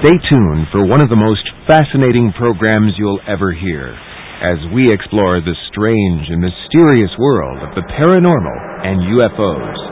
Stay tuned for one of the most fascinating programs you'll ever hear as we explore the strange and mysterious world of the paranormal and UFOs.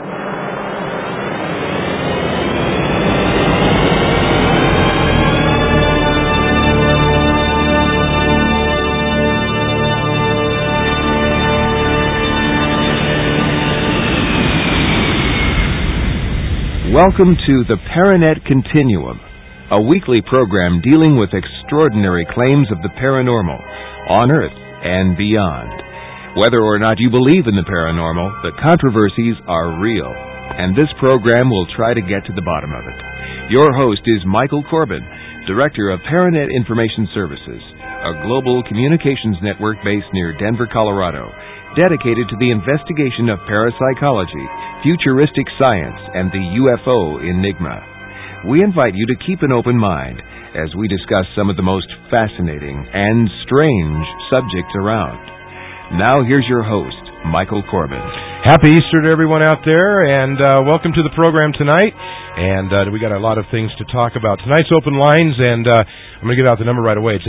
Welcome to the Paranet Continuum, a weekly program dealing with extraordinary claims of the paranormal, on Earth and beyond. Whether or not you believe in the paranormal, the controversies are real, and this program will try to get to the bottom of it. Your host is Michael Corbin, Director of Paranet Information Services, a global communications network based near Denver, Colorado, dedicated to the investigation of parapsychology, futuristic science, and the UFO enigma. We invite you to keep an open mind as we discuss some of the most fascinating and strange subjects around. Now here's your host, Michael Corbin. Happy Easter to everyone out there, and welcome to the program tonight. And we got a lot of things to talk about. Tonight's open lines, and I'm going to give out the number right away. It's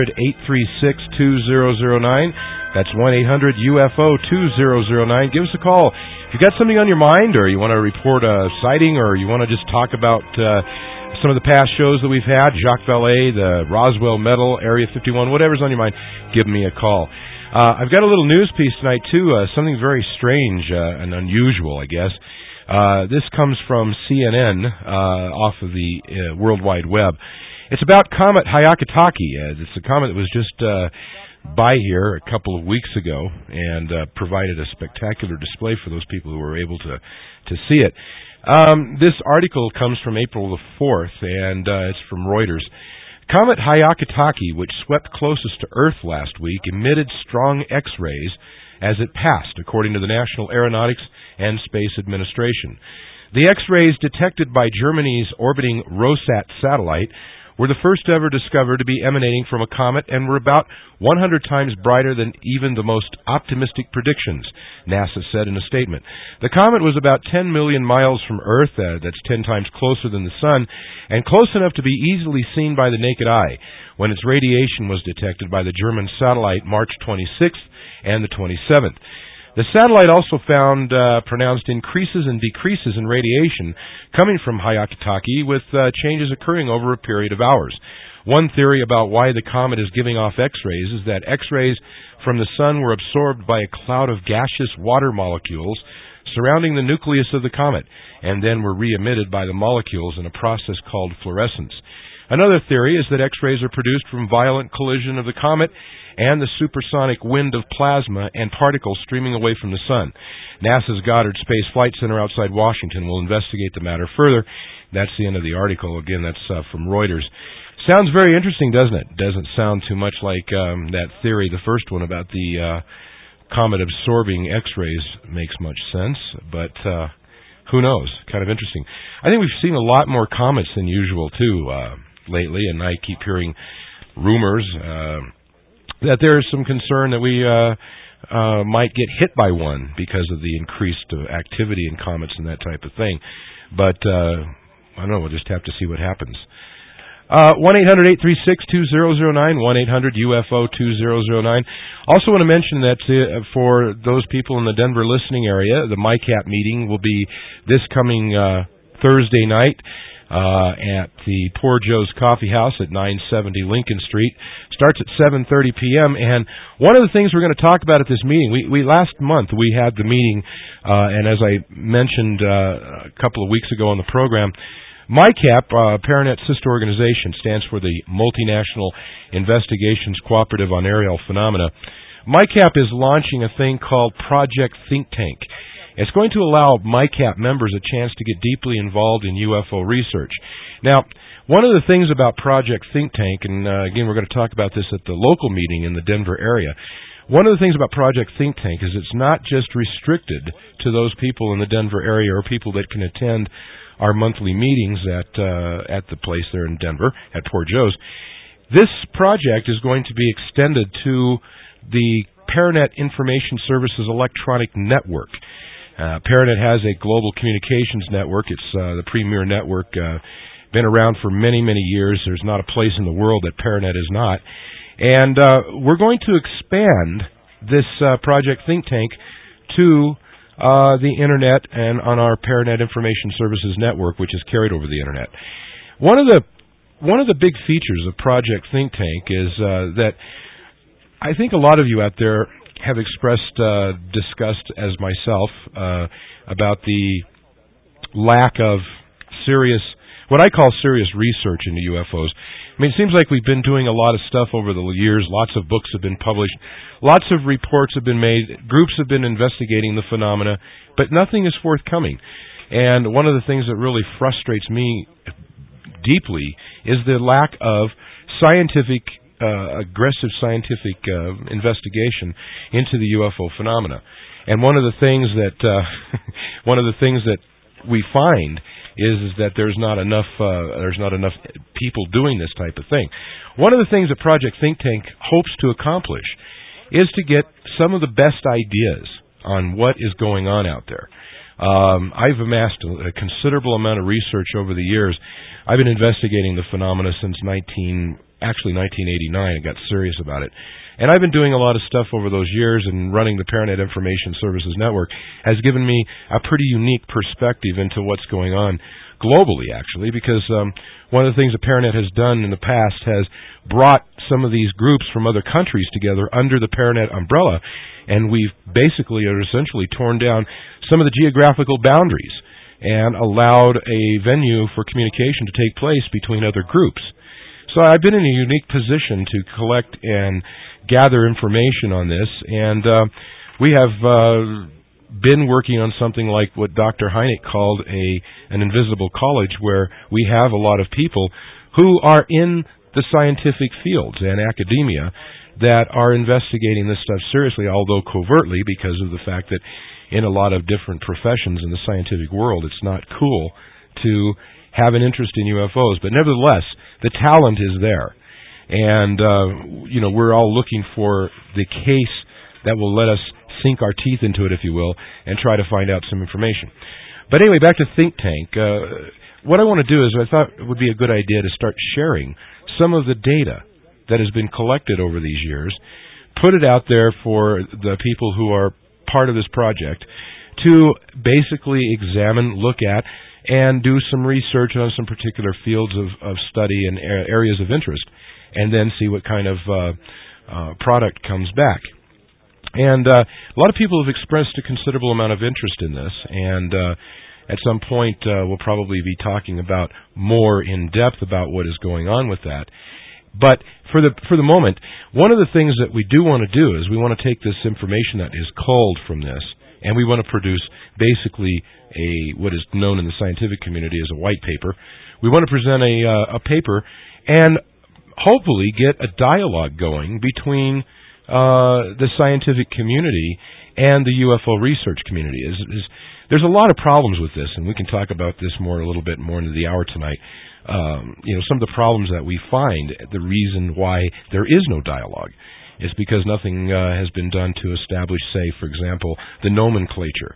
800-836-2009. That's 1-800-UFO-2009. Give us a call. If you got something on your mind, or you want to report a sighting, or you want to just talk about some of the past shows that we've had, Jacques Vallée, the Roswell Medal, Area 51, whatever's on your mind, give me a call. I've got a little news piece tonight, too, something very strange and unusual, I guess. This comes from CNN off of the World Wide Web. It's about Comet Hyakutake. It's a comet that was just by here a couple of weeks ago and provided a spectacular display for those people who were able to see it. This article comes from April the 4th, and it's from Reuters. Comet Hyakutake, which swept closest to Earth last week, emitted strong X-rays as it passed, according to the National Aeronautics and Space Administration. The X-rays detected by Germany's orbiting Rosat satellite were the first ever discovered to be emanating from a comet and were about 100 times brighter than even the most optimistic predictions, NASA said in a statement. The comet was about 10 million miles from Earth, that's 10 times closer than the Sun, and close enough to be easily seen by the naked eye when its radiation was detected by the German satellite March 26th and the 27th. The satellite also found pronounced increases and decreases in radiation coming from Hyakutake, with changes occurring over a period of hours. One theory about why the comet is giving off X-rays is that X-rays from the Sun were absorbed by a cloud of gaseous water molecules surrounding the nucleus of the comet, and then were re-emitted by the molecules in a process called fluorescence. Another theory is that X-rays are produced from violent collision of the comet and the supersonic wind of plasma and particles streaming away from the Sun. NASA's Goddard Space Flight Center outside Washington will investigate the matter further. That's the end of the article. Again, that's from Reuters. Sounds very interesting, doesn't it? Doesn't sound too much like that theory, the first one about the comet absorbing X-rays makes much sense, but who knows? Kind of interesting. I think we've seen a lot more comets than usual, too, lately, and I keep hearing rumors that there is some concern that we might get hit by one because of the increased activity in comets and that type of thing. But I don't know, we'll just have to see what happens. 1-800-836-2009, 1-800-UFO-2009. Also want to mention that for those people in the Denver listening area, the MICAP meeting will be this coming Thursday night at the Poor Joe's Coffee House at 970 Lincoln Street. Starts at 7:30 p.m. And one of the things we're going to talk about at this meeting, we last month we had the meeting, and as I mentioned a couple of weeks ago on the program, MICAP, Paranet's sister organization, stands for the Multinational Investigations Cooperative on Aerial Phenomena. MICAP is launching a thing called Project Think Tank. It's going to allow MICAP members a chance to get deeply involved in UFO research. Now, one of the things about Project Think Tank, and again, we're going to talk about this at the local meeting in the Denver area, one of the things about Project Think Tank is it's not just restricted to those people in the Denver area or people that can attend our monthly meetings at the place there in Denver, at Poor Joe's. This project is going to be extended to the Paranet Information Services Electronic Network. Paranet has a global communications network. It's the premier network been around for many, many years. There's not a place in the world that Paranet is not. And we're going to expand this Project Think Tank to the Internet and on our Paranet Information Services Network, which is carried over the Internet. One of the big features of Project Think Tank is that I think a lot of you out there have expressed disgust, as myself, about the lack of serious, what I call serious research into UFOs. I mean, it seems like we've been doing a lot of stuff over the years. Lots of books have been published. Lots of reports have been made. Groups have been investigating the phenomena, but nothing is forthcoming. And one of the things that really frustrates me deeply is the lack of aggressive scientific investigation into the UFO phenomena. And one of the things that we find is that there's not enough people doing this type of thing. One of the things that Project Think Tank hopes to accomplish is to get some of the best ideas on what is going on out there. I've amassed a considerable amount of research over the years. I've been investigating the phenomena since 1989. I got serious about it. And I've been doing a lot of stuff over those years, and running the Paranet Information Services Network has given me a pretty unique perspective into what's going on globally, actually, because one of the things that Paranet has done in the past has brought some of these groups from other countries together under the Paranet umbrella, and we've basically or essentially torn down some of the geographical boundaries and allowed a venue for communication to take place between other groups. So I've been in a unique position to collect and gather information on this, and we have been working on something like what Dr. Hynek called an invisible college, where we have a lot of people who are in the scientific fields and academia that are investigating this stuff seriously, although covertly, because of the fact that in a lot of different professions in the scientific world, it's not cool to have an interest in UFOs. But nevertheless, the talent is there. And, we're all looking for the case that will let us sink our teeth into it, if you will, and try to find out some information. But anyway, back to Think Tank. What I want to do is, I thought it would be a good idea to start sharing some of the data that has been collected over these years, put it out there for the people who are part of this project to basically examine, look at, and do some research on some particular fields of study and areas of interest, and then see what kind of product comes back. And a lot of people have expressed a considerable amount of interest in this, and at some point we'll probably be talking about more in depth about what is going on with that. But for the moment, one of the things that we do want to do is we want to take this information that is culled from this, and we want to produce basically what is known in the scientific community as a white paper. We want to present a paper and hopefully get a dialogue going between the scientific community and the UFO research community. There's a lot of problems with this, and we can talk about this a little bit more into the hour tonight. Some of the problems that we find, the reason why there is no dialogue is because nothing has been done to establish, say, for example, the nomenclature,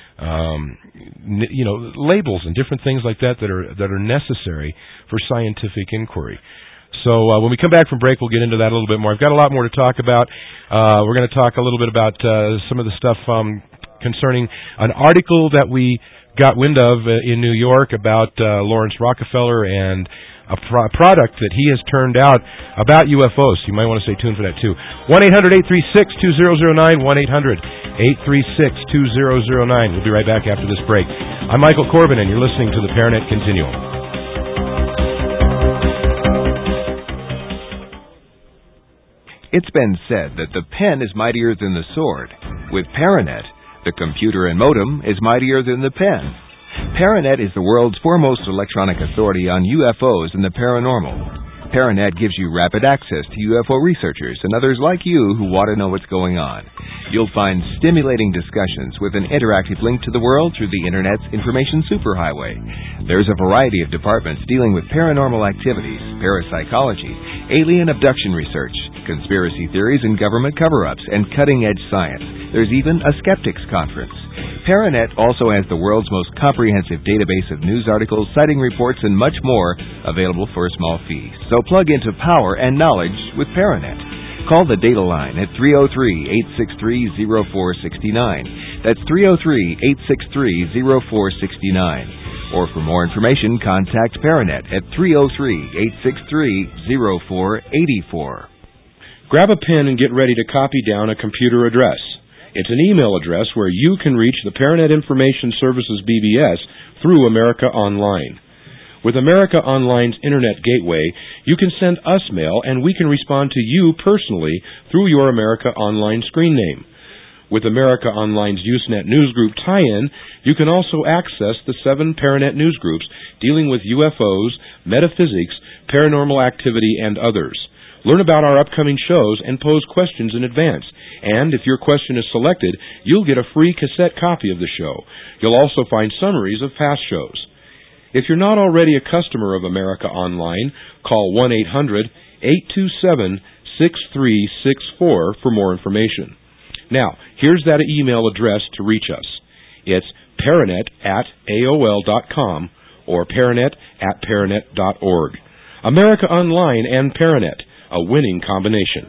labels and different things like that are necessary for scientific inquiry. So when we come back from break, we'll get into that a little bit more. I've got a lot more to talk about. We're going to talk a little bit about some of the stuff concerning an article that we got wind of in New York about Lawrence Rockefeller and a product that he has turned out about UFOs. You might want to stay tuned for that, too. 1-800-836-2009, 1-800-836-2009. We'll be right back after this break. I'm Michael Corbin, and you're listening to the Paranet Continuum. It's been said that the pen is mightier than the sword. With Paranet, the computer and modem is mightier than the pen. Paranet is the world's foremost electronic authority on UFOs and the paranormal. Paranet gives you rapid access to UFO researchers and others like you who want to know what's going on. You'll find stimulating discussions with an interactive link to the world through the Internet's information superhighway. There's a variety of departments dealing with paranormal activities, parapsychology, alien abduction research, conspiracy theories and government cover-ups, and cutting-edge science. There's even a skeptics conference. Paranet also has the world's most comprehensive database of news articles, sighting reports, and much more available for a small fee. So plug into power and knowledge with Paranet. Call the data line at 303-863-0469. That's 303-863-0469. Or for more information, contact Paranet at 303-863-0484. Grab a pen and get ready to copy down a computer address. It's an email address where you can reach the Paranet Information Services BBS through America Online. With America Online's Internet Gateway, you can send us mail and we can respond to you personally through your America Online screen name. With America Online's Usenet Newsgroup tie-in, you can also access the 7 Paranet newsgroups dealing with UFOs, metaphysics, paranormal activity, and others. Learn about our upcoming shows and pose questions in advance. And if your question is selected, you'll get a free cassette copy of the show. You'll also find summaries of past shows. If you're not already a customer of America Online, call 1-800-827-6364 for more information. Now, here's that email address to reach us. It's paranet@aol.com or paranet@paranet.org. America Online and Paranet, a winning combination.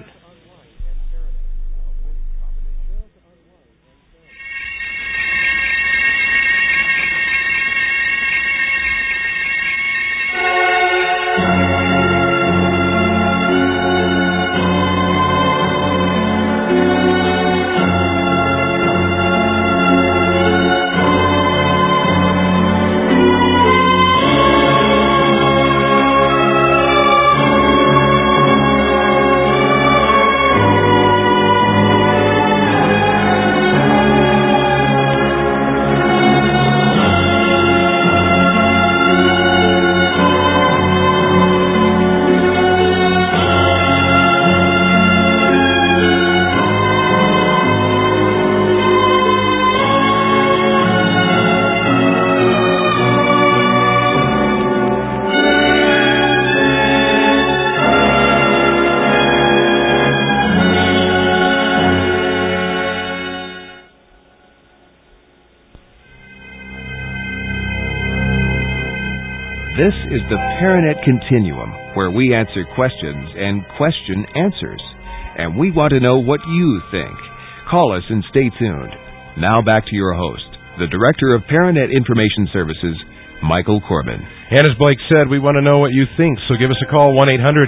This is the Paranet Continuum, where we answer questions and question answers. And we want to know what you think. Call us and stay tuned. Now back to your host, the Director of Paranet Information Services, Michael Corbin. And as Blake said, we want to know what you think, so give us a call,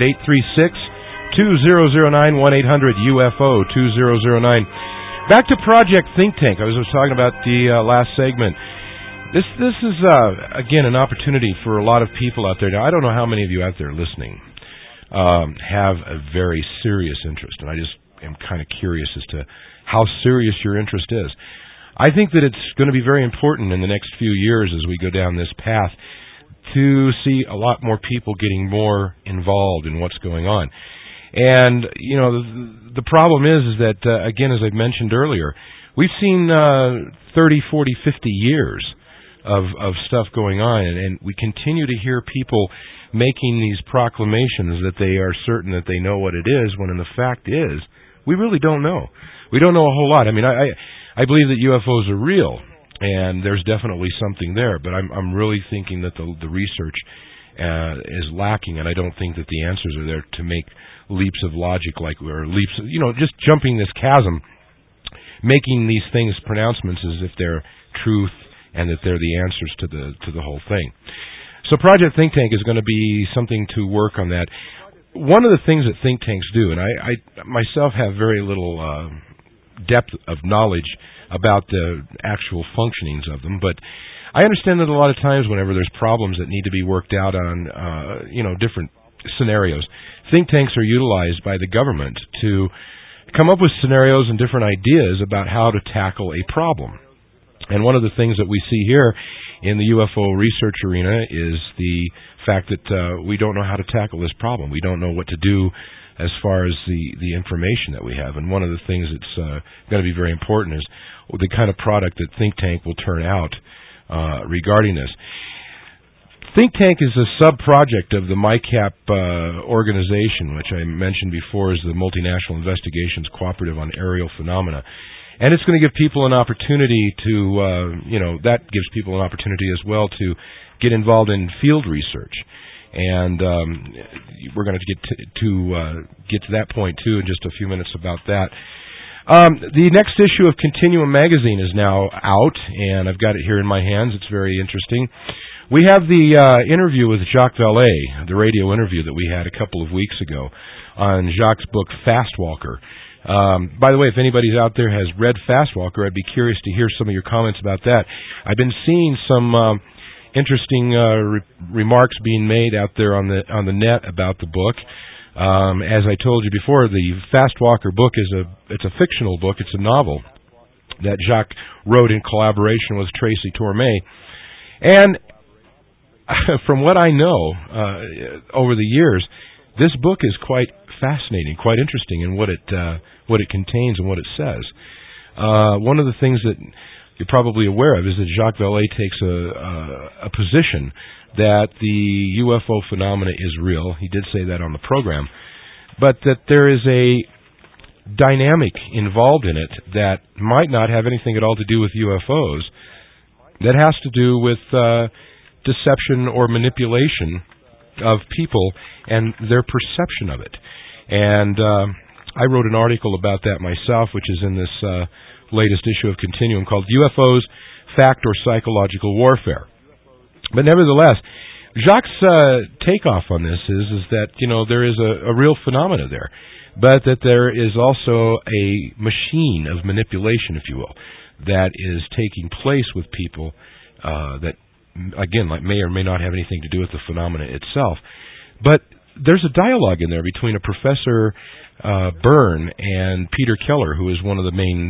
1-800-836-2009, 1-800-UFO-2009. Back to Project Think Tank. I was talking about the last segment. This is, again, an opportunity for a lot of people out there. Now, I don't know how many of you out there listening have a very serious interest, and I just am kind of curious as to how serious your interest is. I think that it's going to be very important in the next few years as we go down this path to see a lot more people getting more involved in what's going on. And, you know, the problem is that, again, as I mentioned earlier, we've seen 30, 40, 50 years of stuff going on, and we continue to hear people making these proclamations that they are certain that they know what it is, when in the fact is, we really don't know. We don't know a whole lot. I mean, I believe that UFOs are real, and there's definitely something there, but I'm really thinking that the research is lacking, and I don't think that the answers are there to make leaps of logic, or leaps, just jumping this chasm, making these things pronouncements as if they're truth and that they're the answers to the whole thing. So Project Think Tank is going to be something to work on that. One of the things that think tanks do, and I myself have very little depth of knowledge about the actual functionings of them, but I understand that a lot of times whenever there's problems that need to be worked out on, different scenarios, think tanks are utilized by the government to come up with scenarios and different ideas about how to tackle a problem. And one of the things that we see here in the UFO research arena is the fact that we don't know how to tackle this problem. We don't know what to do as far as the information that we have. And one of the things that's going to be very important is the kind of product that Think Tank will turn out regarding this. Think Tank is a sub-project of the MICAP organization, which I mentioned before is the Multinational Investigations Cooperative on Aerial Phenomena. And it's going to give people an opportunity to, that gives people an opportunity as well to get involved in field research. And we're going to get to that point, too, in just a few minutes about that. The next issue of Continuum magazine is now out, and I've got it here in my hands. It's very interesting. We have the interview with Jacques Vallée, the radio interview that we had a couple of weeks ago on Jacques' book, Fast Walker. By the way, if anybody's out there has read Fast Walker, I'd be curious to hear some of your comments about that. I've been seeing some interesting remarks being made out there on the net about the book. As I told you before, the Fast Walker book it's a fictional book. It's a novel that Jacques wrote in collaboration with Tracy Torme. And from what I know over the years, this book is quite fascinating, quite interesting in what it contains and what it says. One of the things that you're probably aware of is that Jacques Vallée takes a position that the UFO phenomena is real. He did say that on the program. But that there is a dynamic involved in it that might not have anything at all to do with UFOs, that has to do with deception or manipulation of people and their perception of it. And I wrote an article about that myself, which is in this latest issue of Continuum, called UFOs, Fact or Psychological Warfare. But nevertheless, Jacques' takeoff on this is that, there is a real phenomena there, but that there is also a machine of manipulation, if you will, that is taking place with people that, again, may or may not have anything to do with the phenomena itself. But there's a dialogue in there between a Professor Byrne and Peter Keller, who is one of the main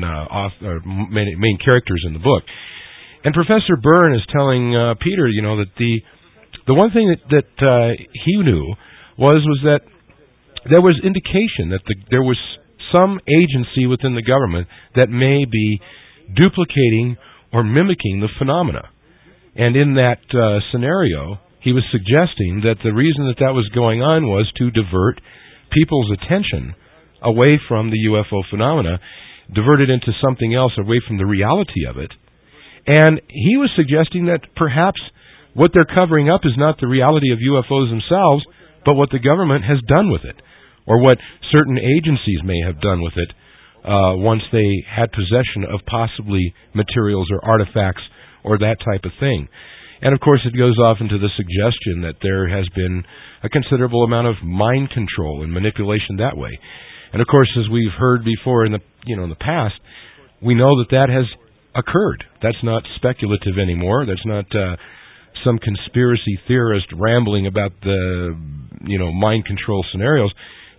characters in the book. And Professor Byrne is telling Peter, that the one thing that he knew was that there was indication that there was some agency within the government that may be duplicating or mimicking the phenomena. And in that scenario, he was suggesting that the reason that was going on was to divert people's attention away from the UFO phenomena, divert it into something else, away from the reality of it. And he was suggesting that perhaps what they're covering up is not the reality of UFOs themselves, but what the government has done with it, or what certain agencies may have done with it once they had possession of possibly materials or artifacts or that type of thing. And of course it goes off into the suggestion that there has been a considerable amount of mind control and manipulation that way. And of course, as we've heard before in the past, we know that has occurred. That's not speculative anymore. That's not some conspiracy theorist rambling about the mind control scenarios.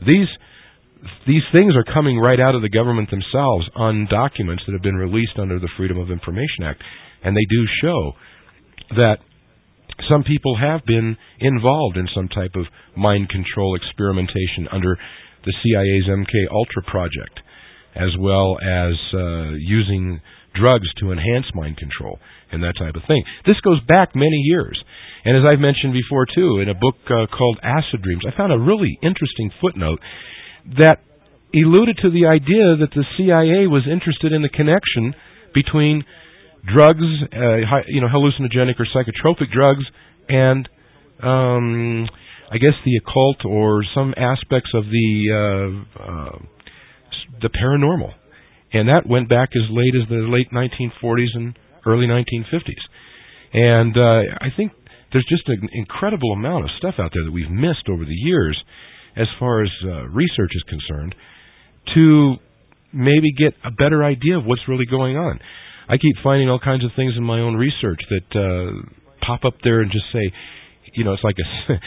These things are coming right out of the government themselves on documents that have been released under the Freedom of Information Act. And they do show that some people have been involved in some type of mind control experimentation under the CIA's MK Ultra project, as well as using drugs to enhance mind control and that type of thing. This goes back many years. And as I've mentioned before, too, in a book called Acid Dreams, I found a really interesting footnote that alluded to the idea that the CIA was interested in the connection between drugs, hallucinogenic or psychotropic drugs, and I guess the occult or some aspects of the paranormal. And that went back as late as the late 1940s and early 1950s. And I think there's just an incredible amount of stuff out there that we've missed over the years as far as research is concerned to maybe get a better idea of what's really going on. I keep finding all kinds of things in my own research that pop up there and just say, it's like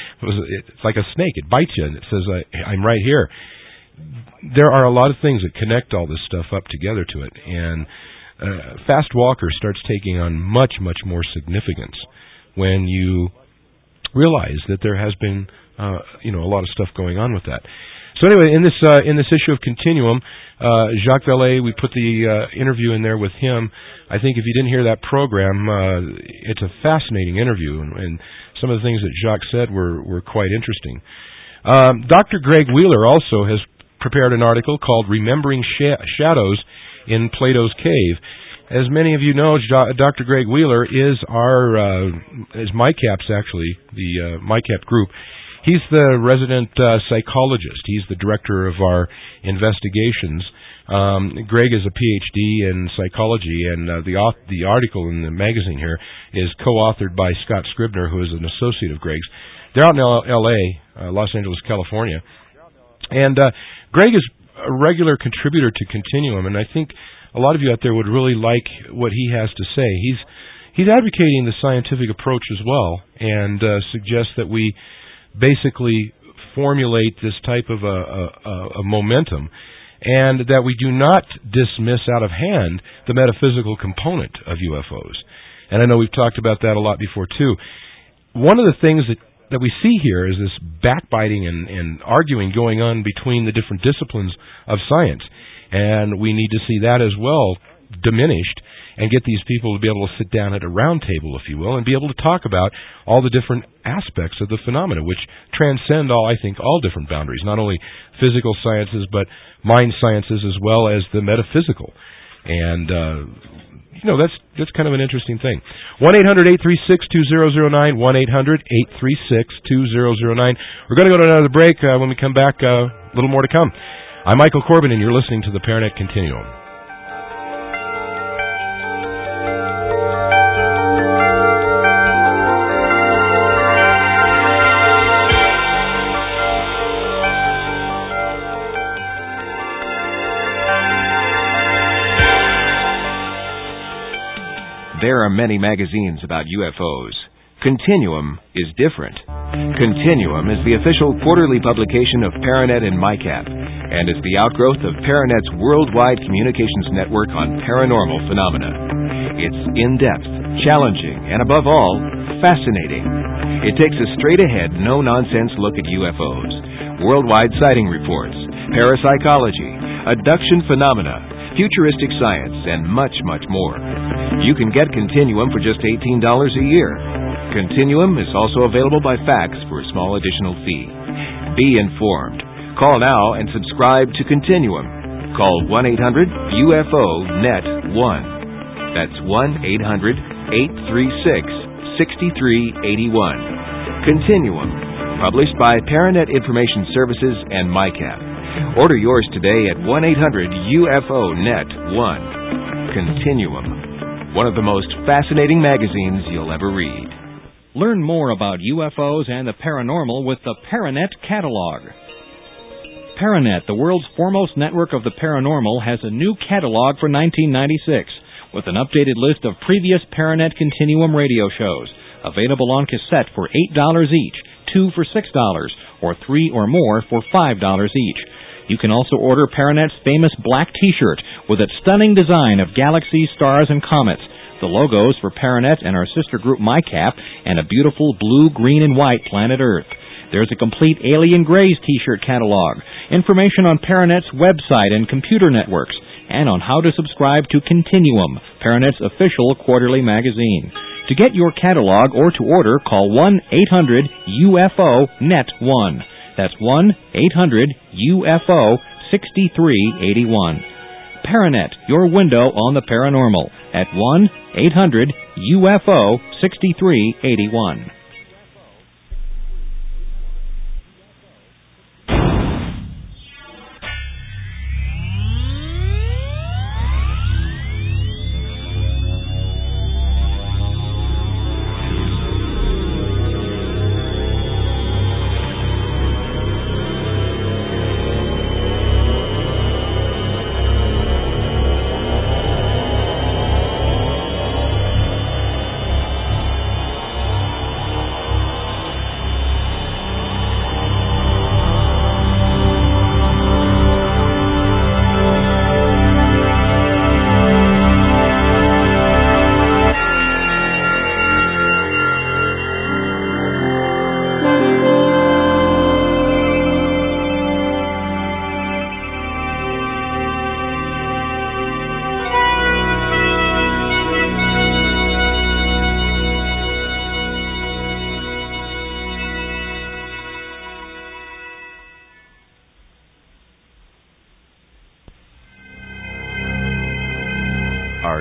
a snake. It bites you and it says, I'm right here. There are a lot of things that connect all this stuff up together to it. And Fast Walker starts taking on much, much more significance when you realize that there has been, a lot of stuff going on with that. So anyway, in this issue of Continuum, Jacques Vallée, we put the interview in there with him. I think if you didn't hear that program, it's a fascinating interview, and some of the things that Jacques said were quite interesting. Dr. Greg Wheeler also has prepared an article called Remembering Shadows in Plato's Cave. As many of you know, Dr. Greg Wheeler is is MICAP's actually, the MICAP group. He's the resident psychologist. He's the director of our investigations. Greg is a PhD in psychology, and the article in the magazine here is co-authored by Scott Scribner, who is an associate of Greg's. They're out in L.A., Los Angeles, California. And Greg is a regular contributor to Continuum, and I think a lot of you out there would really like what he has to say. He's advocating the scientific approach as well, and suggests that we basically formulate this type of a momentum, and that we do not dismiss out of hand the metaphysical component of UFOs. And I know we've talked about that a lot before, too. One of the things that we see here is this backbiting and arguing going on between the different disciplines of science. And we need to see that as well diminished and get these people to be able to sit down at a round table, if you will, and be able to talk about all the different aspects of the phenomena, which transcend all different boundaries, not only physical sciences, but mind sciences as well as the metaphysical. And, that's kind of an interesting thing. 1-800-836-2009, 1-800-836-2009. We're going to go to another break. When we come back, a little more to come. I'm Michael Corbin, and you're listening to the Paranet Continuum. There are many magazines about UFOs. Continuum is different. Continuum is the official quarterly publication of Paranet and MICAP, and is the outgrowth of Paranet's worldwide communications network on paranormal phenomena. It's in-depth, challenging, and above all, fascinating. It takes a straight-ahead, no-nonsense look at UFOs, worldwide sighting reports, parapsychology, abduction phenomena, futuristic science, and much, much more. You can get Continuum for just $18 a year. Continuum is also available by fax for a small additional fee. Be informed. Call now and subscribe to Continuum. Call 1-800-UFO-NET-1. That's 1-800-836-6381. Continuum, published by Paranet Information Services and MICAP. Order yours today at 1-800-UFO-NET-1. Continuum, one of the most fascinating magazines you'll ever read. Learn more about UFOs and the paranormal with the Paranet Catalog. Paranet, the world's foremost network of the paranormal, has a new catalog for 1996 with an updated list of previous Paranet Continuum radio shows, available on cassette for $8 each, 2 for $6, or 3 or more for $5 each. You can also order Paranet's famous black T-shirt with its stunning design of galaxies, stars, and comets, the logos for Paranet and our sister group MICAP, and a beautiful blue, green, and white planet Earth. There's a complete Alien Grays T-shirt catalog, information on Paranet's website and computer networks, and on how to subscribe to Continuum, Paranet's official quarterly magazine. To get your catalog or to order, call 1-800-UFO-NET-1. That's 1-800-UFO-6381. Paranet, your window on the paranormal, at 1-800-UFO-6381.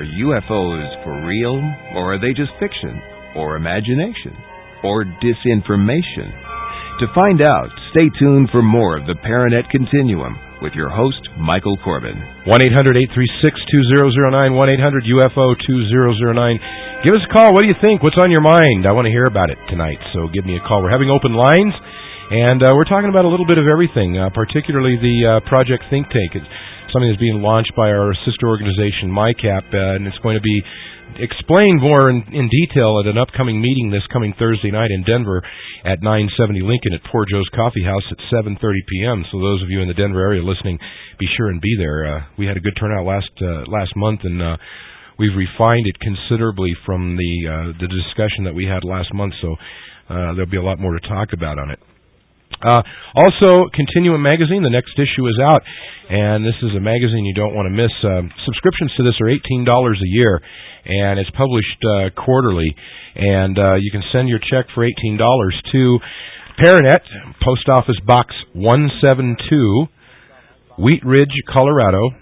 Are UFOs for real, or are they just fiction, or imagination, or disinformation? To find out, stay tuned for more of the Paranet Continuum with your host, Michael Corbin. 1-800-836-2009, 1-800-UFO-2009. Give us a call. What do you think? What's on your mind? I want to hear about it tonight, so give me a call. We're having open lines, and we're talking about a little bit of everything, particularly the Project Think Tank. It's something that's being launched by our sister organization, MyCap, and it's going to be explained more in detail at an upcoming meeting this coming Thursday night in Denver at 970 Lincoln at Poor Joe's Coffee House at 7:30 p.m. So those of you in the Denver area listening, be sure and be there. We had a good turnout last month, and we've refined it considerably from the discussion that we had last month. So there'll be a lot more to talk about on it. Also, Continuum Magazine, the next issue is out, and this is a magazine you don't want to miss. Subscriptions to this are $18 a year, and it's published quarterly, and you can send your check for $18 to Paranet, Post Office Box 172, Wheat Ridge, Colorado,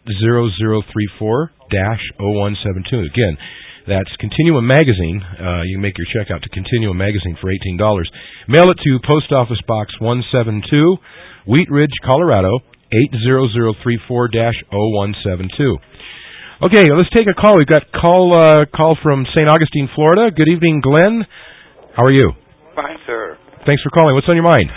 80034-0172. Again, that's Continuum Magazine. You can make your check out to Continuum Magazine for $18. Mail it to Post Office Box 172, Wheat Ridge, Colorado, 80034-0172. Okay, let's take a call. We've got call from St. Augustine, Florida. Good evening, Glenn. How are you? Fine, sir. Thanks for calling. What's on your mind?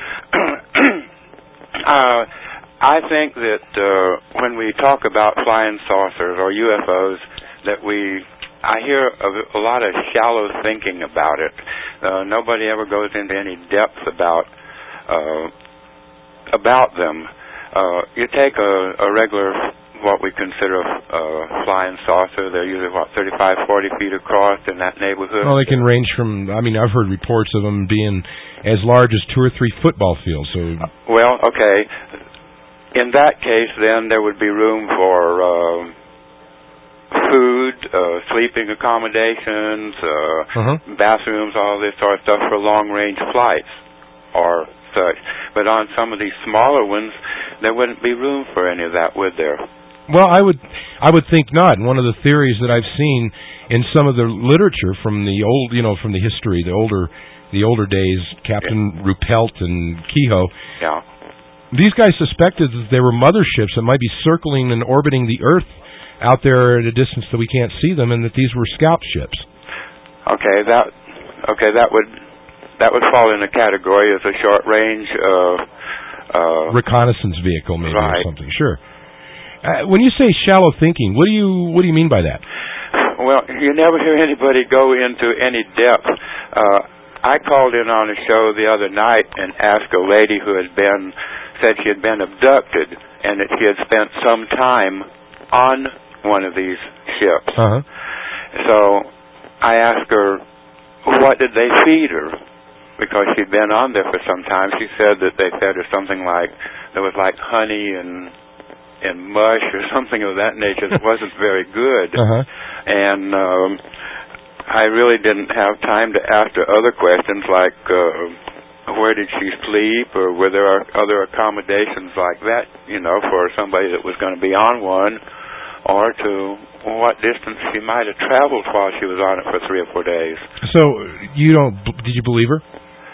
I think that when we talk about flying saucers or UFOs, that I hear a lot of shallow thinking about it. Nobody ever goes into any depth about them. You take a regular, what we consider a flying saucer. They're usually, 35, 40 feet across in that neighborhood. Well, they can range from, I've heard reports of them being as large as 2 or 3 football fields. So, well, okay. In that case, then, there would be room for food, sleeping accommodations, bathrooms, all this sort of stuff for long-range flights or such. But on some of these smaller ones, there wouldn't be room for any of that, would there? Well, I would think not. And one of the theories that I've seen in some of the literature from the old, from the history, the older days, Captain Ruppelt and Kehoe. Yeah. These guys suspected that there were motherships that might be circling and orbiting the Earth out there at a distance that we can't see them, and that these were scout ships. Okay, that would fall in a category as a short range reconnaissance vehicle, maybe, right, or something. Sure. When you say shallow thinking, what do you mean by that? Well, you never hear anybody go into any depth. I called in on a show the other night and asked a lady who said she had been abducted and that she had spent some time on one of these ships. So I asked her, what did they feed her? Because she'd been on there for some time. She said that they fed her something like, there was like honey and mush or something of that nature that wasn't very good. And I really didn't have time to ask her other questions like where did she sleep, or were there other accommodations like that, for somebody that was going to be on one, or to what distance she might have traveled while she was on it for 3 or 4 days. So did you believe her?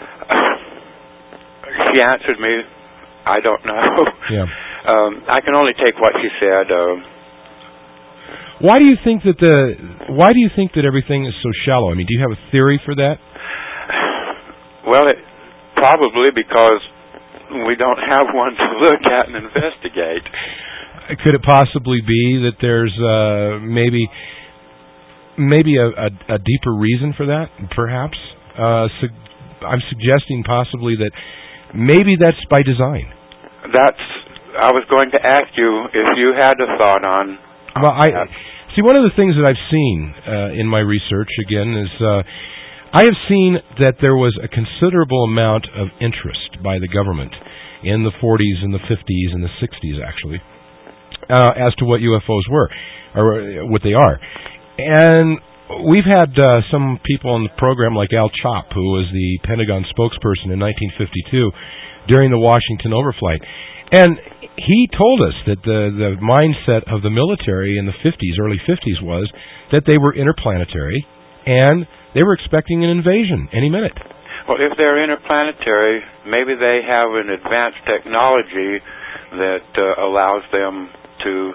She answered me, I don't know. Yeah. I can only take what she said. Why do you think that everything is so shallow? Do you have a theory for that? Well, probably because we don't have one to look at and investigate. Could it possibly be that there's maybe a deeper reason for that? Perhaps I'm suggesting possibly that maybe that's by design. I was going to ask you if you had a thought on. Well, see, one of the things that I've seen in my research again is I have seen that there was a considerable amount of interest by the government in the 40s and the 50s and the 60s, actually, as to what UFOs were, or what they are. And we've had some people on the program like Al Chop, who was the Pentagon spokesperson in 1952 during the Washington overflight. And he told us that the mindset of the military in the 50s, early 50s, was that they were interplanetary and they were expecting an invasion any minute. Well, if they're interplanetary, maybe they have an advanced technology that allows them to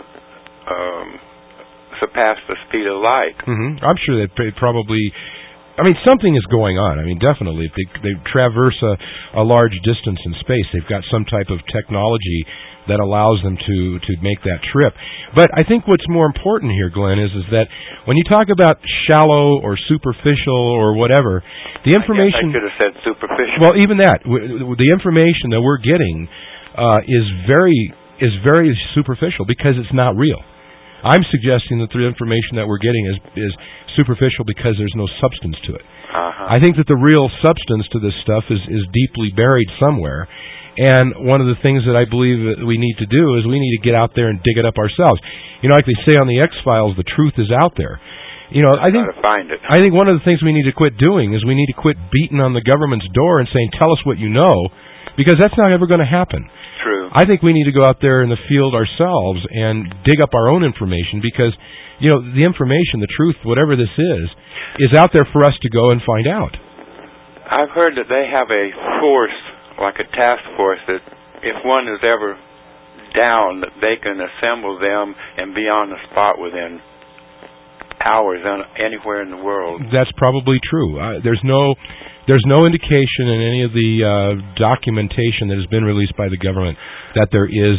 surpass the speed of light. Mm-hmm. I'm sure that probably... I mean, something is going on. I mean, definitely. If they traverse a large distance in space, they've got some type of technology that allows them to make that trip. But I think what's more important here, Glenn, is that when you talk about shallow or superficial or whatever, the information... I could have said superficial. Well, even that. The information that we're getting is very superficial because it's not real. I'm suggesting that the information that we're getting is superficial because there's no substance to it. I think that the real substance to this stuff is deeply buried somewhere. And one of the things that I believe that we need to do is we need to get out there and dig it up ourselves. You know, like they say on the X-Files, the truth is out there. You know, I think one of the things we need to quit doing is we need to quit beating on the government's door and saying, tell us what you know, because that's not ever going to happen. True. I think we need to go out there in the field ourselves and dig up our own information because, you know, the information, the truth, whatever this is out there for us to go and find out. I've heard that they have a force, like a task force, that if one is ever down, that they can assemble them and be on the spot within hours anywhere in the world. That's probably true. There's no indication in any of the documentation that has been released by the government that there is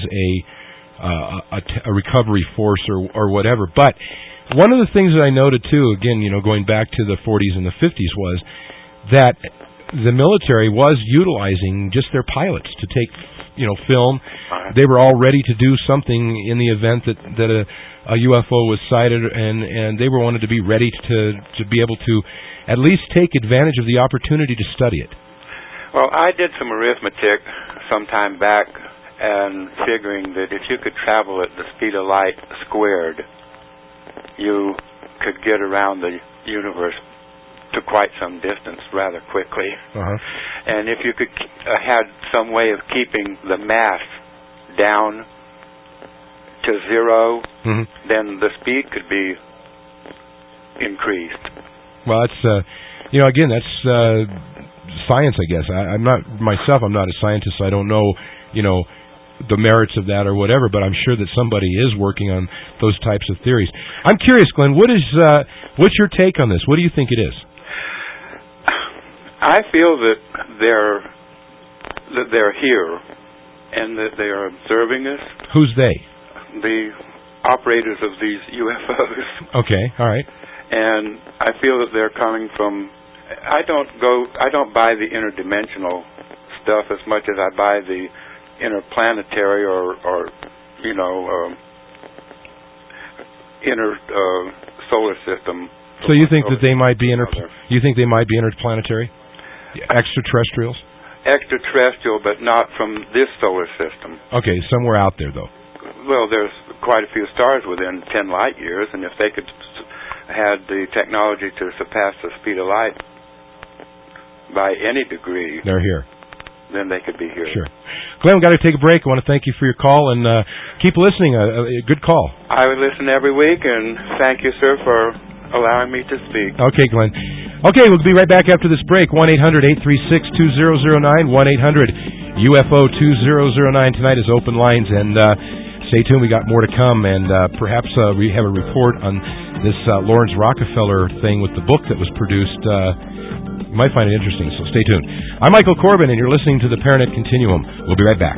a recovery force or whatever. But one of the things that I noted too, again, you know, going back to the 40s and the 50s, was that the military was utilizing just their pilots to take, you know, film. They were all ready to do something in the event that a UFO was sighted, and they wanted to be ready to be able to at least take advantage of the opportunity to study it. Well, I did some arithmetic some time back and figuring that if you could travel at the speed of light squared, you could get around the universe to quite some distance rather quickly. And if you could had some way of keeping the mass down to zero, then the speed could be increased. Well, that's you know, again, that's science, I guess. I'm not a scientist, so I don't know, you know, the merits of that or whatever, but I'm sure that somebody is working on those types of theories. I'm curious, Glenn, what's your take on this? What do you think it is? I feel that they're here and that they are observing us. Who's they? The operators of these UFOs. Okay, all right. And I feel that they're coming from... I don't buy the interdimensional stuff as much as I buy the interplanetary or you know, inner solar system. So you think that they might be interplanetary? Extraterrestrials? Extraterrestrial, but not from this solar system. Okay, somewhere out there, though. Well, there's quite a few stars within 10 light years, and if they could had the technology to surpass the speed of light by any degree, they're here. Then they could be here. Sure. Glenn, we've got to take a break. I want to thank you for your call, and keep listening. A good call. I would listen every week, and thank you, sir, for allowing me to speak. Okay, Glenn. Okay, we'll be right back after this break. 1-800-836-2009, 1-800-UFO-2009. Tonight is open lines, and stay tuned. We got more to come, and perhaps we have a report on this Lawrence Rockefeller thing with the book that was produced. You might find it interesting, so stay tuned. I'm Michael Corbin, and you're listening to the Paranet Continuum. We'll be right back.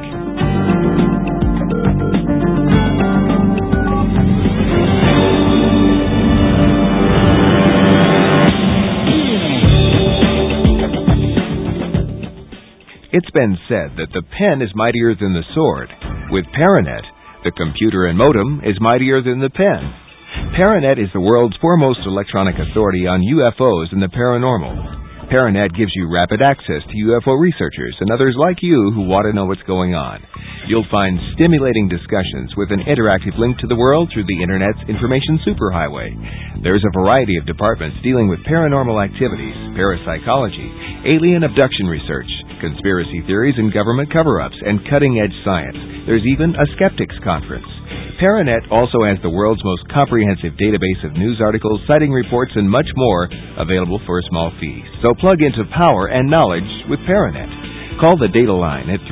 It's been said that the pen is mightier than the sword. With Paranet, the computer and modem is mightier than the pen. Paranet is the world's foremost electronic authority on UFOs and the paranormal. Paranet gives you rapid access to UFO researchers and others like you who want to know what's going on. You'll find stimulating discussions with an interactive link to the world through the Internet's information superhighway. There's a variety of departments dealing with paranormal activities, parapsychology, alien abduction research, conspiracy theories and government cover-ups, and cutting-edge science. There's even a skeptics conference. Paranet also has the world's most comprehensive database of news articles, sighting reports, and much more available for a small fee. So plug into power and knowledge with Paranet. Call the data line at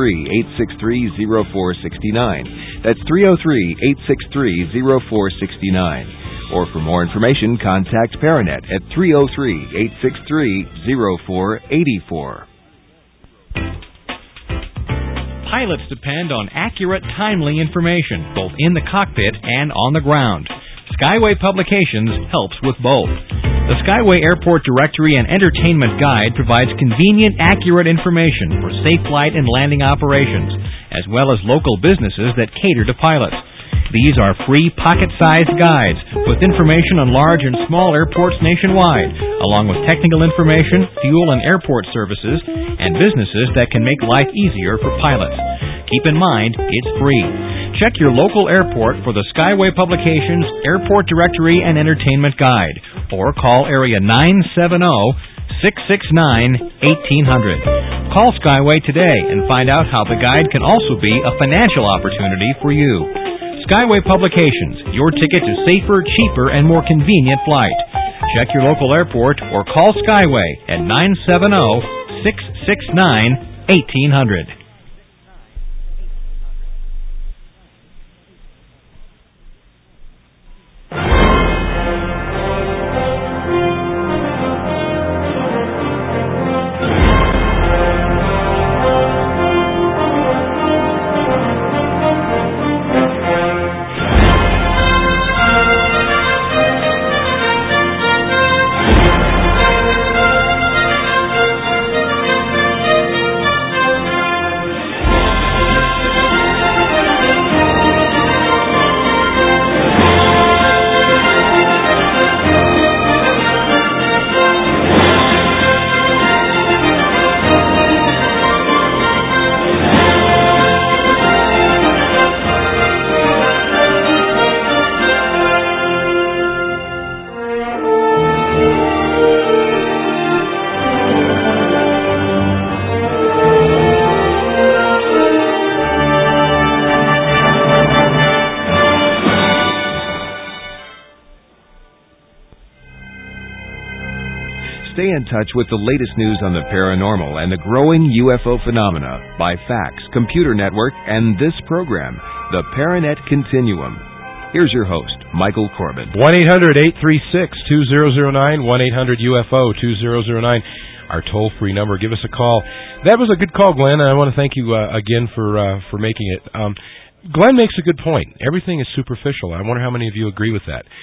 303-863-0469. That's 303-863-0469. Or for more information, contact Paranet at 303-863-0484. Pilots depend on accurate, timely information, both in the cockpit and on the ground. Skyway Publications helps with both. The Skyway Airport Directory and Entertainment Guide provides convenient, accurate information for safe flight and landing operations, as well as local businesses that cater to pilots. These are free, pocket-sized guides with information on large and small airports nationwide, along with technical information, fuel and airport services, and businesses that can make life easier for pilots. Keep in mind, it's free. Check your local airport for the Skyway Publications Airport Directory and Entertainment Guide, or call area 970-669-1800. Call Skyway today and find out how the guide can also be a financial opportunity for you. Skyway Publications, your ticket to safer, cheaper, and more convenient flight. Check your local airport or call Skyway at 970-669-1800. Stay in touch with the latest news on the paranormal and the growing UFO phenomena by fax, computer network, and this program, the Paranet Continuum. Here's your host, Michael Corbin. 1-800-836-2009, 1-800-UFO-2009, our toll-free number. Give us a call. That was a good call, Glenn, and I want to thank you again for making it. Glenn makes a good point. Everything is superficial. I wonder how many of you agree with that.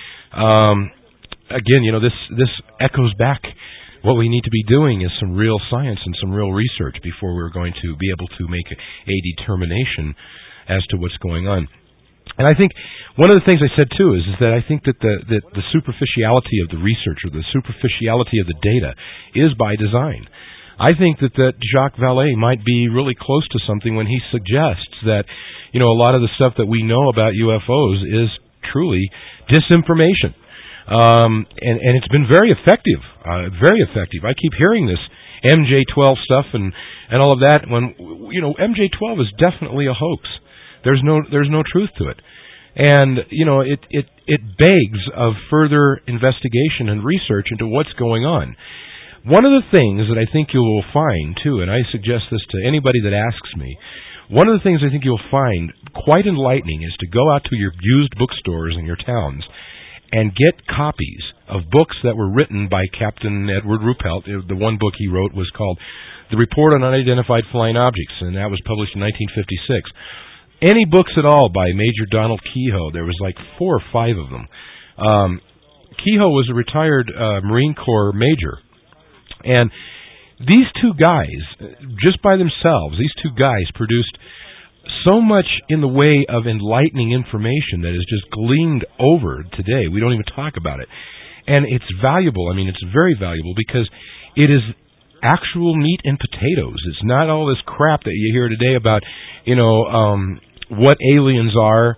Again, you know, this echoes back. What we need to be doing is some real science and some real research before we're going to be able to make a determination as to what's going on. And I think one of the things I said, too, is that I think that the superficiality of the research or the superficiality of the data is by design. I think that Jacques Vallée might be really close to something when he suggests that, you know, a lot of the stuff that we know about UFOs is truly disinformation. And it's been very effective, very effective. I keep hearing this MJ-12 stuff and all of that. When, you know, MJ-12 is definitely a hoax. There's no truth to it. And, you know, it begs of further investigation and research into what's going on. One of the things that I think you will find, too, and I suggest this to anybody that asks me, one of the things I think you'll find quite enlightening is to go out to your used bookstores in your towns and get copies of books that were written by Captain Edward Ruppelt. The one book he wrote was called The Report on Unidentified Flying Objects, and that was published in 1956. Any books at all by Major Donald Keyhoe, there was like 4 or 5 of them. Keyhoe was a retired Marine Corps major, and these two guys, just by themselves, these two guys produced so much in the way of enlightening information that is just gleaned over today. We don't even talk about it. And it's valuable. I mean, it's very valuable because it is actual meat and potatoes. It's not all this crap that you hear today about, what aliens are.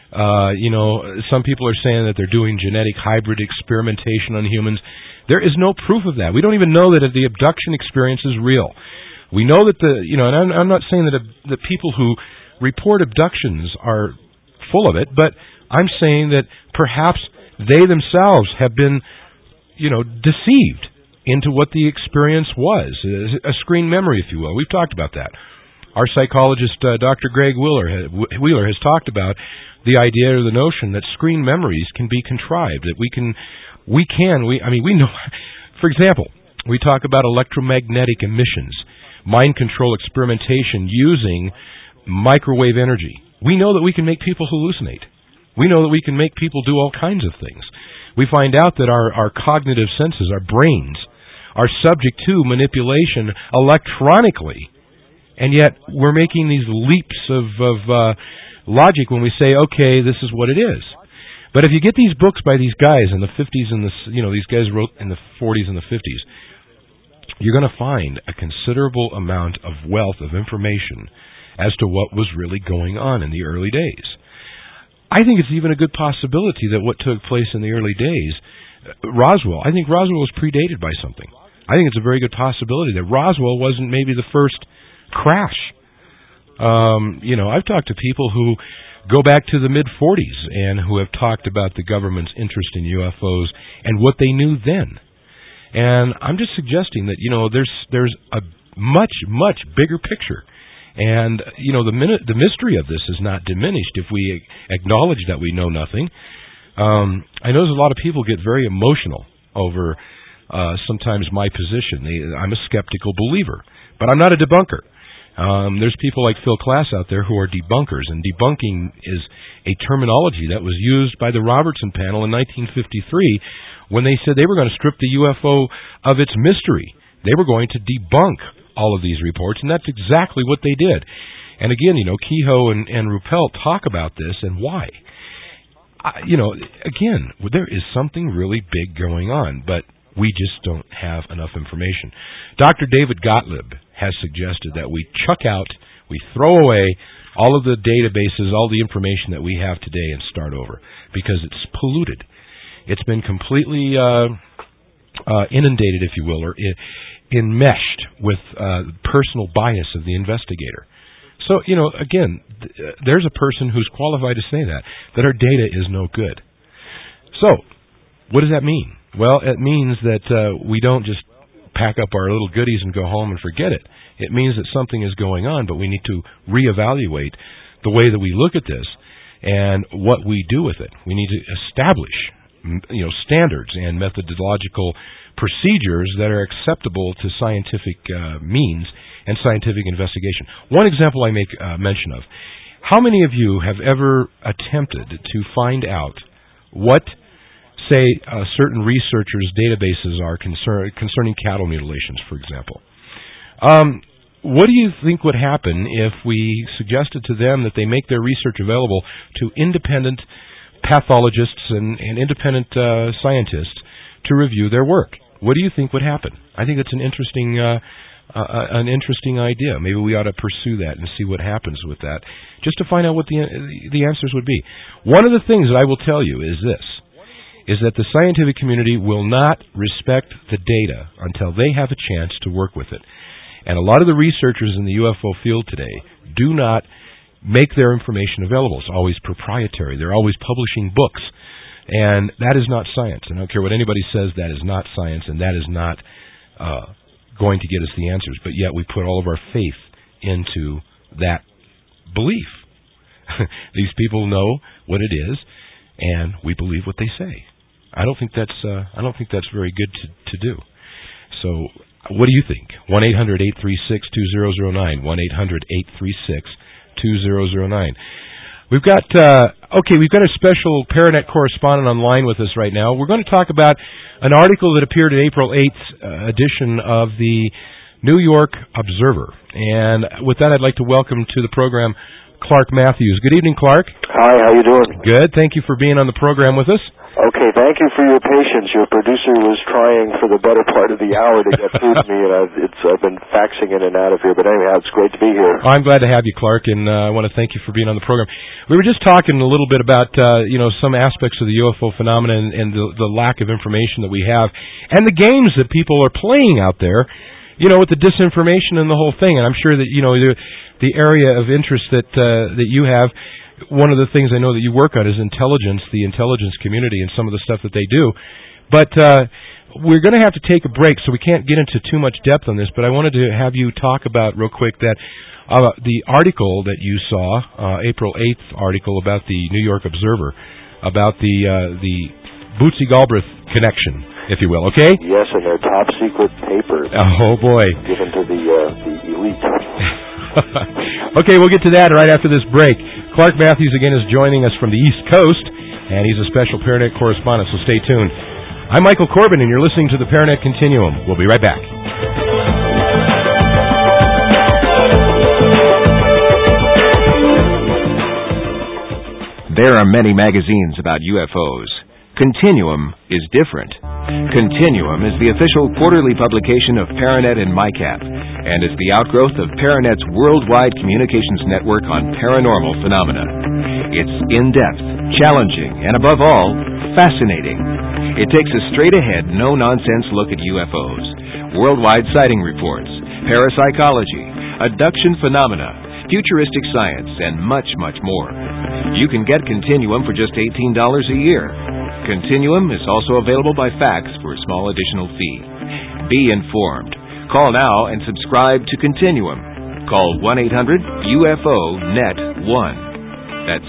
Some people are saying that they're doing genetic hybrid experimentation on humans. There is no proof of that. We don't even know that the abduction experience is real. We know that and I'm not saying that the people who report abductions are full of it, but I'm saying that perhaps they themselves have been, deceived into what the experience was, a screen memory, if you will. We've talked about that. Our psychologist, Dr. Greg Wheeler, has talked about the idea or the notion that screen memories can be contrived, that we know, for example, we talk about electromagnetic emissions, mind control experimentation using microwave energy. We know that we can make people hallucinate. We know that we can make people do all kinds of things. We find out that our cognitive senses, our brains, are subject to manipulation electronically, and yet we're making these leaps of logic when we say, okay, this is what it is. But if you get these books by these guys in the 50s and these guys wrote in the 40s and the 50s, you're going to find a considerable amount of wealth of information as to what was really going on in the early days. I think it's even a good possibility that what took place in the early days, Roswell, I think Roswell was predated by something. I think it's a very good possibility that Roswell wasn't maybe the first crash. I've talked to people who go back to the mid-40s and who have talked about the government's interest in UFOs and what they knew then. And I'm just suggesting that, there's a much, much bigger picture. And, the mystery of this is not diminished if we acknowledge that we know nothing. I know there's a lot of people get very emotional over sometimes my position. I'm a skeptical believer, but I'm not a debunker. There's people like Phil Klass out there who are debunkers, and debunking is a terminology that was used by the Robertson panel in 1953 when they said they were going to strip the UFO of its mystery. They were going to debunk all of these reports, and that's exactly what they did. And again, Kehoe and Ruppelt talk about this and why. Again, there is something really big going on, but we just don't have enough information. Dr. David Gottlieb has suggested that we we throw away all of the databases, all the information that we have today and start over, because it's polluted. It's been completely inundated, if you will, or enmeshed with personal bias of the investigator. So, again, there's a person who's qualified to say that our data is no good. So, what does that mean? Well, it means that we don't just pack up our little goodies and go home and forget it. It means that something is going on, but we need to reevaluate the way that we look at this and what we do with it. We need to establish, standards and methodological procedures that are acceptable to scientific means and scientific investigation. One example I make mention of. How many of you have ever attempted to find out what, say, certain researchers' databases are concerning cattle mutilations, for example? What do you think would happen if we suggested to them that they make their research available to independent pathologists and independent scientists to review their work? What do you think would happen? I think it's an interesting idea. Maybe we ought to pursue that and see what happens with that, just to find out what the answers would be. One of the things that I will tell you is this, is that the scientific community will not respect the data until they have a chance to work with it. And a lot of the researchers in the UFO field today do not make their information available. It's always proprietary. They're always publishing books. And that is not science. I don't care what anybody says, that is not science, and that is not going to get us the answers. But yet we put all of our faith into that belief. These people know what it is, and we believe what they say. I don't think that's very good to do. So, what do you think? 1-800-836-2009. 1-800-836-2009. We've got a special Paranet correspondent online with us right now. We're going to talk about an article that appeared in April 8th edition of the New York Observer. And with that, I'd like to welcome to the program Clark Matthews. Good evening, Clark. Hi, how you doing? Good. Thank you for being on the program with us. Okay, thank you for your patience. Your producer was trying for the better part of the hour to get through to me, and I've been faxing in and out of here. But anyhow, it's great to be here. I'm glad to have you, Clark, and I want to thank you for being on the program. We were just talking a little bit about some aspects of the UFO phenomenon and the lack of information that we have, and the games that people are playing out there, with the disinformation and the whole thing. And I'm sure that the area of interest that you have. One of the things I know that you work on is intelligence, the intelligence community, and some of the stuff that they do. But we're going to have to take a break, so we can't get into too much depth on this. But I wanted to have you talk about, real quick, that the article that you saw, April 8th article about the New York Observer, about the Bootsy Galbraith connection, if you will, okay? Yes, and their top-secret papers. Oh, boy. Given to the elite. Okay, we'll get to that right after this break. Clark Matthews again is joining us from the East Coast, and he's a special Paranet correspondent, so stay tuned. I'm Michael Corbin, and you're listening to the Paranet Continuum. We'll be right back. There are many magazines about UFOs. Continuum is different. Continuum is the official quarterly publication of Paranet and MyCap, and is the outgrowth of Paranet's worldwide communications network on paranormal phenomena. It's in-depth, challenging, and above all, fascinating. It takes a straight-ahead, no-nonsense look at UFOs, worldwide sighting reports, parapsychology, abduction phenomena, futuristic science, and much, much more. You can get Continuum for just $18 a year. Continuum is also available by fax for a small additional fee. Be informed. Call now and subscribe to Continuum. Call 1-800-UFO-NET-1. That's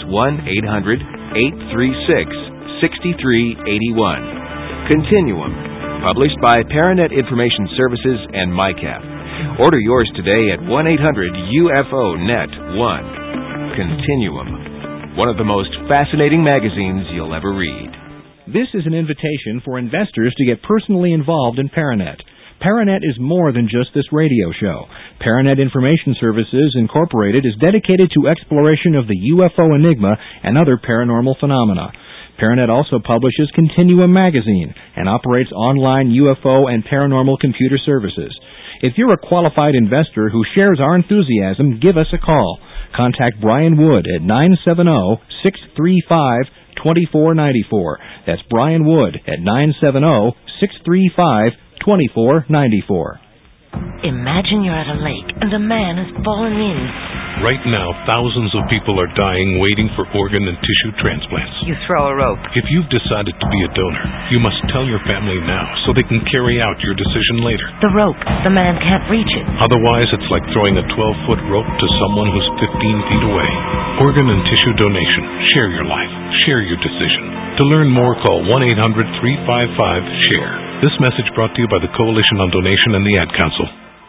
1-800-836-6381. Continuum, published by Paranet Information Services and MyCap. Order yours today at 1-800-UFO-NET-1. Continuum, one of the most fascinating magazines you'll ever read. This is an invitation for investors to get personally involved in Paranet. Paranet is more than just this radio show. Paranet Information Services, Incorporated, is dedicated to exploration of the UFO enigma and other paranormal phenomena. Paranet also publishes Continuum Magazine and operates online UFO and paranormal computer services. If you're a qualified investor who shares our enthusiasm, give us a call. Contact Brian Wood at 970-635-2494. That's Brian Wood at 970-635-2494. Imagine you're at a lake and a man has fallen in. Right now, thousands of people are dying waiting for organ and tissue transplants. You throw a rope. If you've decided to be a donor, you must tell your family now so they can carry out your decision later. The rope. The man can't reach it. Otherwise, it's like throwing a 12-foot rope to someone who's 15 feet away. Organ and tissue donation. Share your life. Share your decision. To learn more, call 1-800-355-SHARE. This message brought to you by the Coalition on Donation and the Ad Council.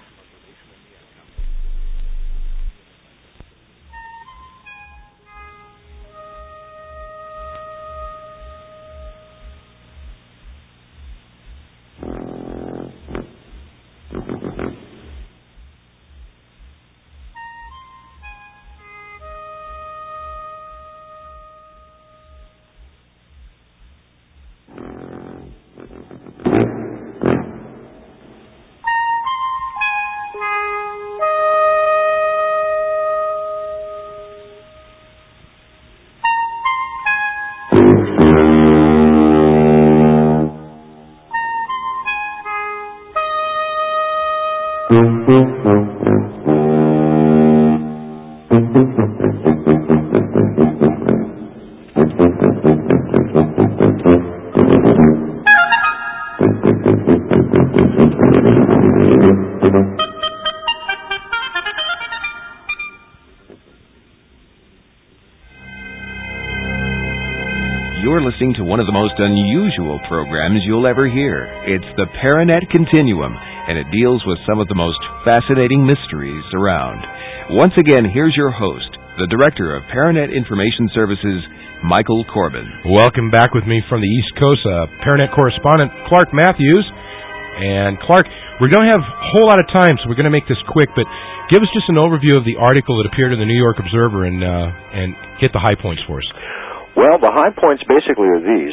You're listening to one of the most unusual programs you'll ever hear. It's the Paranet Continuum, and it deals with some of the most fascinating mysteries around. Once again, here's your host, the Director of Paranet Information Services, Michael Corbin. Welcome back with me from the East Coast, Paranet correspondent Clark Matthews. And Clark, We don't have a whole lot of time, so we're going to make this quick, but give us just an overview of the article that appeared in the New York Observer and hit the high points for us. Well, the high points basically are these.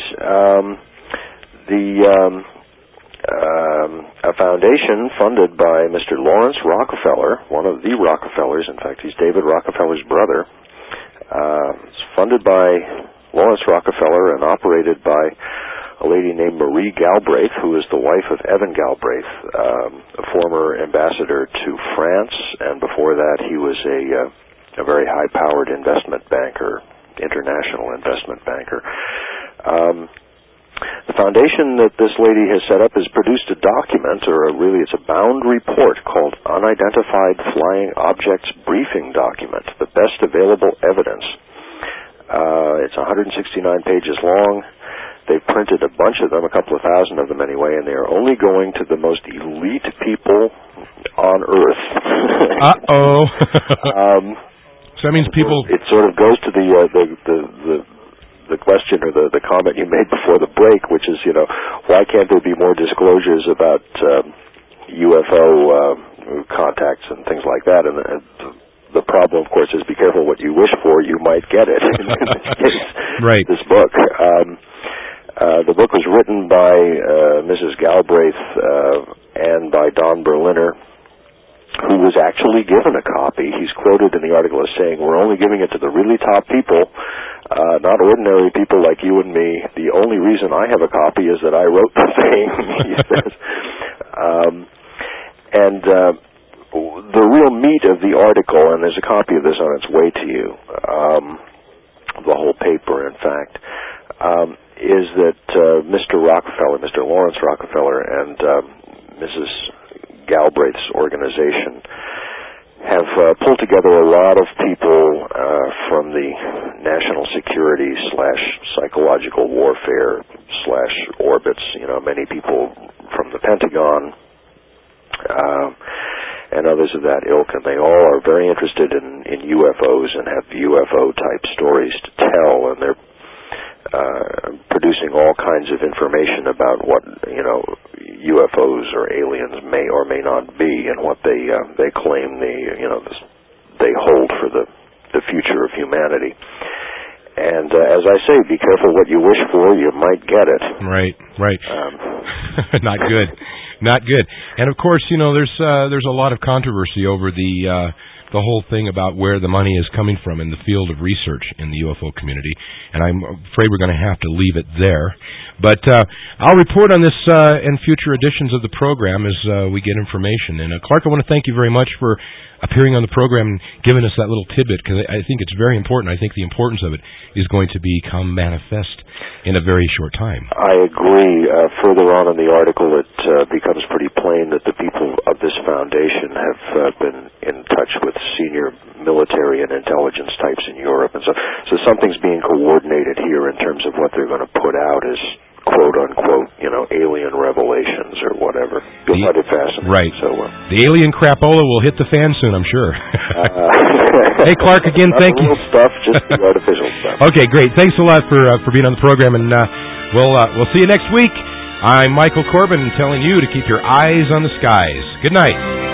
A foundation funded by Mr. Lawrence Rockefeller, one of the Rockefellers, in fact, he's David Rockefeller's brother. It's funded by Lawrence Rockefeller and operated by a lady named Marie Galbraith, who is the wife of Evan Galbraith, a former ambassador to France, and before that he was a very high-powered investment banker, international investment banker. The foundation that this lady has set up has produced a document, or really it's a bound report, called Unidentified Flying Objects Briefing Document, the best available evidence. It's 169 pages long. They've printed a bunch of them, a couple of thousand of them anyway, and they are only going to the most elite people on Earth. Uh-oh. So that means people... It sort of goes to the question or the comment you made before the break, which is, why can't there be more disclosures about UFO contacts and things like that? And the problem, of course, is be careful what you wish for. You might get it. In this case, right. This book. The book was written by Mrs. Galbraith and by Don Berliner, who was actually given a copy. He's quoted in the article as saying, "We're only giving it to the really top people, not ordinary people like you and me. The only reason I have a copy is that I wrote the thing," he says. The real meat of the article, and there's a copy of this on its way to you, the whole paper, in fact, is that Mr. Rockefeller, Mr. Lawrence Rockefeller, and Mrs. Galbraith's organization have pulled together a lot of people from the national security / psychological warfare / orbits, many people from the Pentagon and others of that ilk, and they all are very interested in UFOs and have UFO-type stories to tell, and they're producing all kinds of information about what UFOs or aliens may or may not be, and what they claim they hold for the future of humanity. And as I say, be careful what you wish for; you might get it. Right. Not good. Not good. And of course, there's a lot of controversy over the whole thing about where the money is coming from in the field of research in the UFO community, and I'm afraid we're going to have to leave it there. But I'll report on this in future editions of the program as we get information. And Clark, I want to thank you very much for appearing on the program and giving us that little tidbit, because I think it's very important. I think the importance of it is going to become manifest in a very short time. I agree. Further on in the article, it becomes pretty plain that the people of this foundation have been in touch with senior military and intelligence types in Europe, and so something's being coordinated here in terms of what they're going to put out as quote-unquote, alien revelations or whatever. You'll find it fascinating. Right. So, the alien crapola will hit the fan soon, I'm sure. Hey, Clark, again, thank you. Not the real stuff, just the artificial stuff. Okay, great. Thanks a lot for being on the program, and we'll see you next week. I'm Michael Corbin telling you to keep your eyes on the skies. Good night.